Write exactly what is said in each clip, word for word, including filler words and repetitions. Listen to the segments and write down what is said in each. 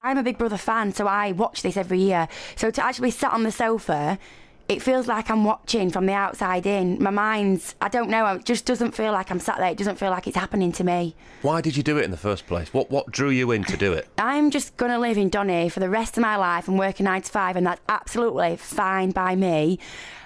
I'm a Big Brother fan, so I watch this every year. So to actually be sat on the sofa, it feels like I'm watching from the outside in. My mind's, I don't know, it just doesn't feel like I'm sat there. It doesn't feel like it's happening to me. Why did you do it in the first place? What what drew you in to do it? I'm just going to live in Donny for the rest of my life and work a nine to five, and that's absolutely fine by me.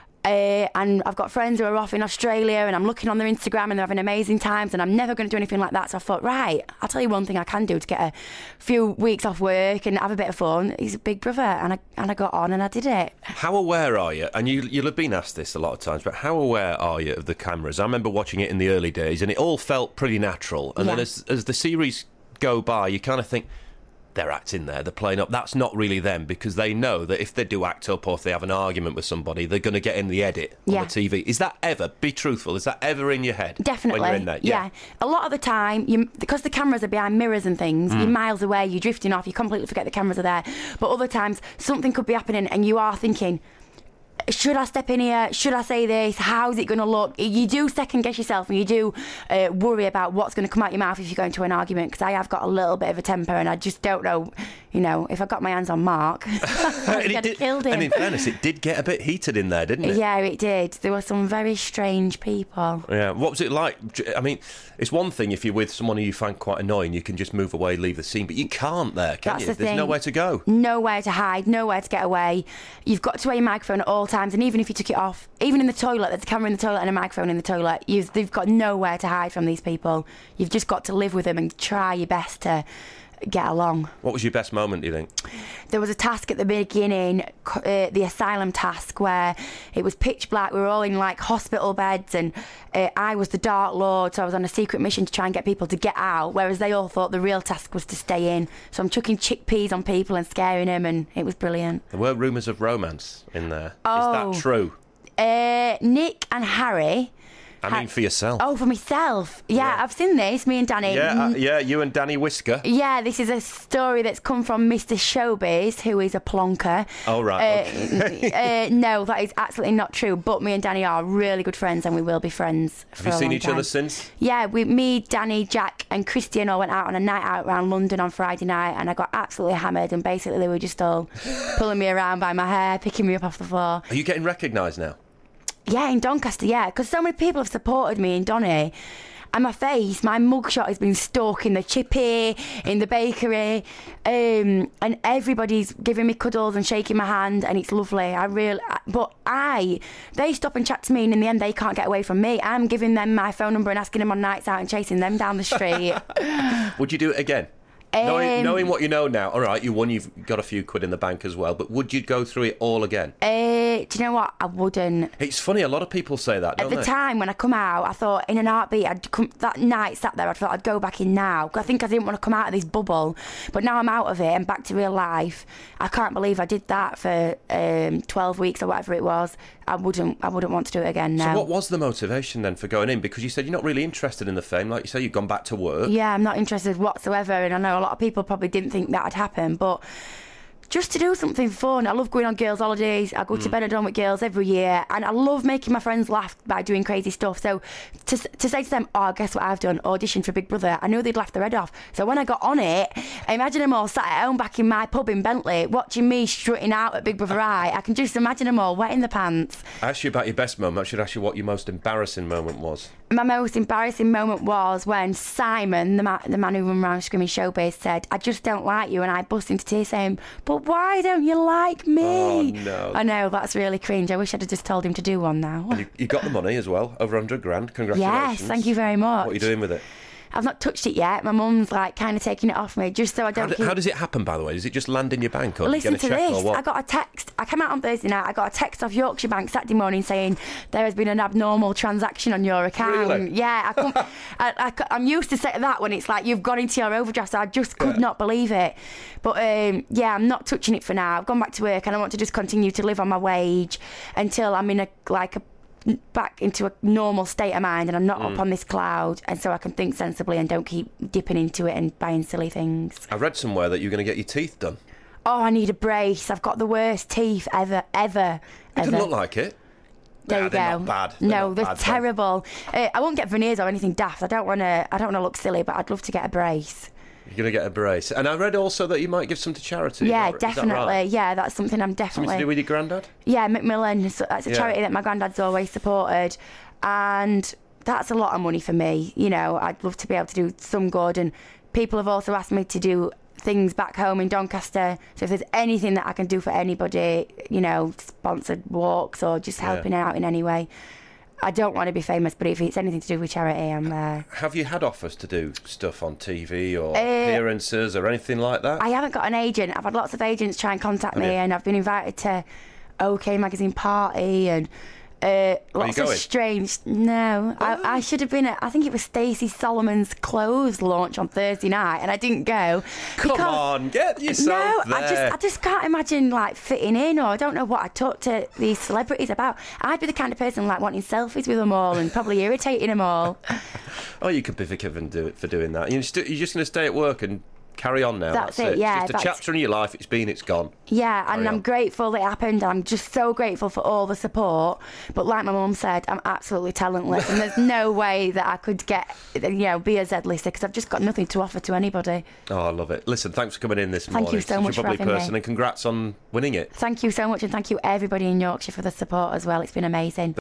Uh, and I've got friends who are off in Australia, and I'm looking on their Instagram and they're having amazing times, and I'm never going to do anything like that. So I thought, right, I'll tell you one thing I can do to get a few weeks off work and have a bit of fun. He's a Big Brother, and I and I got on and I did it. How aware are you, and you, you'll have been asked this a lot of times, but how aware are you of the cameras? I remember watching it in the early days and it all felt pretty natural, and yeah. then as, as the series go by, you kind of think, they're acting there, they're playing up. That's not really them, because they know that if they do act up or if they have an argument with somebody, they're going to get in the edit on yeah. the T V. Is that ever, be truthful, is that ever in your head? Definitely. When you're in there? Yeah. yeah. A lot of the time, you, because the cameras are behind mirrors and things, mm. you're miles away, you're drifting off, you completely forget the cameras are there. But other times, something could be happening and you are thinking, should I step in here? Should I say this? How's it going to look? You do second guess yourself, and you do uh, worry about what's going to come out your mouth if you go into an argument, because I have got a little bit of a temper and I just don't know, you know, if I got my hands on Mark, I'd have killed him. And in fairness, it did get a bit heated in there, didn't it? Yeah, it did. There were some very strange people. Yeah. What was it like? I mean, it's one thing if you're with someone who you find quite annoying, you can just move away, leave the scene, but you can't there, can That's you? the There's thing. nowhere to go. Nowhere to hide, nowhere to get away. You've got to wear your microphone at all times, and even if you took it off, even in the toilet, there's a camera in the toilet and a microphone in the toilet. You've, they've got nowhere to hide from these people. You've just got to live with them and try your best to get along. What was your best moment, do you think? There was a task at the beginning, uh, the asylum task, where it was pitch black. We were all in like hospital beds, and uh, I was the Dark Lord, so I was on a secret mission to try and get people to get out, whereas they all thought the real task was to stay in. So I'm chucking chickpeas on people and scaring them, and it was brilliant. There were rumours of romance in there. Oh. Is that true? Uh, Nick and Harry... I mean, for yourself. Oh, for myself. Yeah, Yeah. I've seen this, me and Danny. Yeah, uh, yeah, you and Danny Whisker. Yeah, this is a story that's come from Mister Showbiz, who is a plonker. Oh, right. Uh, Okay. uh, no, that is absolutely not true. But me and Danny are really good friends, and we will be friends for Have you a seen long each time. other since? Yeah, we, me, Danny, Jack, and Christian all went out on a night out around London on Friday night, and I got absolutely hammered. And basically, they were just all pulling me around by my hair, picking me up off the floor. Are you getting recognised now? Yeah, in Doncaster, yeah, because so many people have supported me in Donny. And my face, my mugshot has been stuck in the chippy, in the bakery, um, and everybody's giving me cuddles and shaking my hand, and it's lovely. I really, but I, they stop and chat to me, and in the end, they can't get away from me. I'm giving them my phone number and asking them on nights out and chasing them down the street. Would you do it again? Um, knowing, knowing what you know now, all right, you won, you've got a few quid in the bank as well, but would you go through it all again? Uh, do you know what? I wouldn't. It's funny, a lot of people say that, don't At the they? time when I come out, I thought in an heartbeat, I'd come, that night sat there, I thought I'd go back in now. I think I didn't want to come out of this bubble, but now I'm out of it and back to real life. I can't believe I did that for um, twelve weeks or whatever it was. I wouldn't I wouldn't want to do it again now. So what was the motivation then for going in? Because you said you're not really interested in the fame, like you say, you've gone back to work. Yeah, I'm not interested whatsoever, and I know a lot of people probably didn't think that would happen, but just to do something fun. I love going on girls' holidays. I go to Benidorm with girls every year, and I love making my friends laugh by doing crazy stuff. So to to say to them, oh, guess what I've done? Auditioned for Big Brother. I knew they'd laugh their head off. So when I got on it, I imagine them all sat at home back in my pub in Bentley, watching me strutting out at Big Brother Eye. I can just imagine them all wet in the pants. I asked you about your best moment. I should ask you what your most embarrassing moment was. My most embarrassing moment was when Simon, the, ma- the man who ran around screaming Showbiz, said, I just don't like you, and I burst into tears saying, but why don't you like me? Oh, no. I know, that's really cringe. I wish I'd have just told him to do one now. And you, you got the money as well, over one hundred grand. Congratulations. Yes, thank you very much. What are you doing with it? I've not touched it yet. My mum's like kind of taking it off me just so I How, don't do, keep... how does it happen, by the way? Does it just land in your bank, or do you Listen get a to check, this. or what? I got a text. I came out on Thursday night. I got a text off Yorkshire Bank Saturday morning saying there has been an abnormal transaction on your account. Really? Yeah, I couldn't, I, I, I'm used to say that when it's like you've gone into your overdraft. So I just could Yeah. not believe it. But um, yeah, I'm not touching it for now. I've gone back to work and I want to just continue to live on my wage until I'm in a like a back into a normal state of mind and I'm not Mm. up on this cloud, and so I can think sensibly and don't keep dipping into it and buying silly things. I read somewhere that you're going to get your teeth done. Oh, I need a brace. I've got the worst teeth ever, ever, It ever. doesn't look like it. There Nah, you they're go. not bad. They're no, not they're bad, though. terrible. Uh, I won't get veneers or anything daft. I don't want to. I don't want to look silly, but I'd love to get a brace. You're going to get a brace. And I read also that you might give some to charity. Yeah, is that, is that definitely. right? Yeah, that's something I'm definitely... Something to do with your granddad? Yeah, Macmillan. So that's a Yeah. charity that my granddad's always supported. And that's a lot of money for me. You know, I'd love to be able to do some good. And people have also asked me to do things back home in Doncaster. So if there's anything that I can do for anybody, you know, sponsored walks or just helping Yeah. out in any way. I don't want to be famous, but if it's anything to do with charity, I'm there. Have you had offers to do stuff on T V or Uh, appearances or anything like that? I haven't got an agent. I've had lots of agents try and contact Have me, you? and I've been invited to OK Magazine party and uh, lots you of going? strange. No, I, I should have been at. I think it was Stacey Solomon's clothes launch on Thursday night, and I didn't go. Come because- on, get yourself No, there. I just I just can't imagine like fitting in, or I don't know what I talk to these celebrities about. I'd be the kind of person like wanting selfies with them all and probably irritating them all. Oh, you could be forgiven do for doing that. You're just, you're just going to stay at work and carry on now. That's That's, it, yeah, It's just a that's- chapter in your life. It's been, it's gone. Yeah, and Carry I'm on. grateful that it happened. I'm just so grateful for all the support. But like my mum said, I'm absolutely talentless, and there's no way that I could get, you know, be a Z-lister because I've just got nothing to offer to anybody. Oh, I love it. Listen, thanks for coming in this Thank morning. you so Such much a for bubbly having me. person, and congrats on winning it. Thank you so much, and thank you everybody in Yorkshire for the support as well. It's been amazing.